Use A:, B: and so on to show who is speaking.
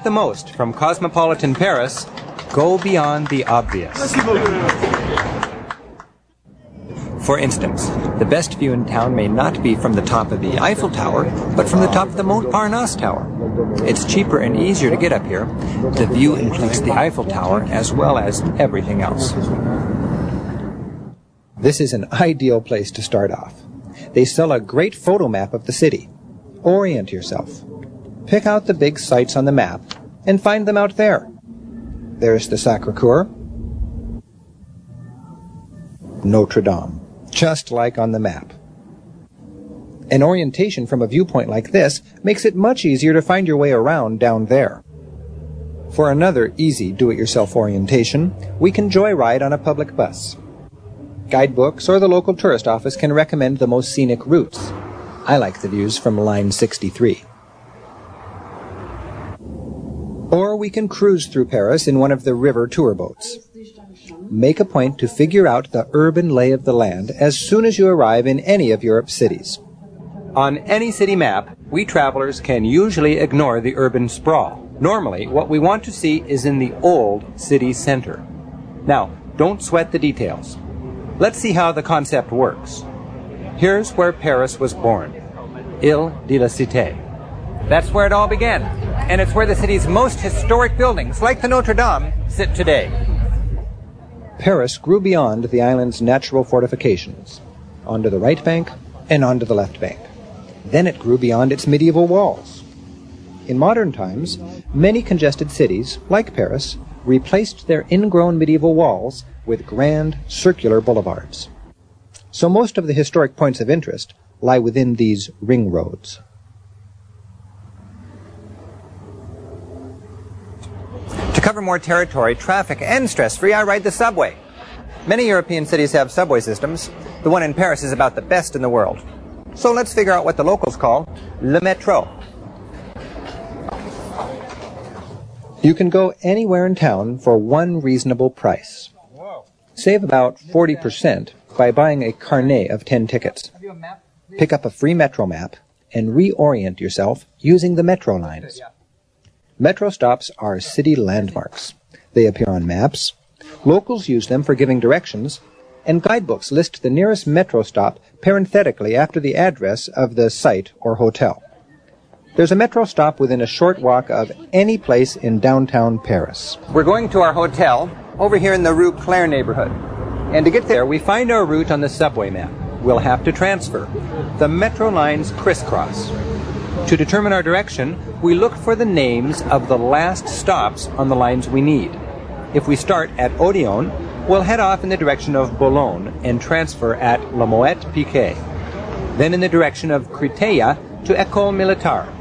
A: the most from cosmopolitan Paris, go beyond the obvious. For instance, the best view in town may not be from the top of the Eiffel Tower, but from the top of the Montparnasse Tower. It's cheaper and easier to get up here. The view includes the Eiffel Tower as well as everything else. This is an ideal place to start off. They sell a great photo map of the city. Orient yourself. Pick out the big sites on the map and find them out there. There's the Sacré-Cœur, Notre Dame, just like on the map. An orientation from a viewpoint like this makes it much easier to find your way around down there. For another easy do-it-yourself orientation, we can joyride on a public bus. Guidebooks or the local tourist office can recommend the most scenic routes. I like the views from Line 63. Or we can cruise through Paris in one of the river tour boats. Make a point to figure out the urban lay of the land as soon as you arrive in any of Europe's cities. On any city map, we travelers can usually ignore the urban sprawl. Normally, what we want to see is in the old city center. Now, don't sweat the details. Let's see how the concept works. Here's where Paris was born, Ile de la Cité. That's where it all began, and it's where the city's most historic buildings, like the Notre Dame, sit today. Paris grew beyond the island's natural fortifications, onto the right bank and onto the left bank. Then it grew beyond its medieval walls. In modern times, many congested cities, like Paris, replaced their ingrown medieval walls with grand, circular boulevards. So most of the historic points of interest lie within these ring roads. To cover more territory, traffic, and stress-free, I ride the subway. Many European cities have subway systems. The one in Paris is about the best in the world. So let's figure out what the locals call le métro. You can go anywhere in town for one reasonable price. Save about 40% by buying a carnet of 10 tickets. Pick up a free metro map and reorient yourself using the metro lines. Metro stops are city landmarks. They appear on maps. Locals use them for giving directions, and guidebooks list the nearest metro stop parenthetically after the address of the site or hotel. There's a metro stop within a short walk of any place in downtown Paris. We're going to our hotel over here in the Rue Claire neighborhood. And to get there, we find our route on the subway map. We'll have to transfer. The metro lines crisscross. To determine our direction, we look for the names of the last stops on the lines we need. If we start at Odeon, we'll head off in the direction of Boulogne and transfer at La Moët Piquet. Then in the direction of Créteil to École Militaire.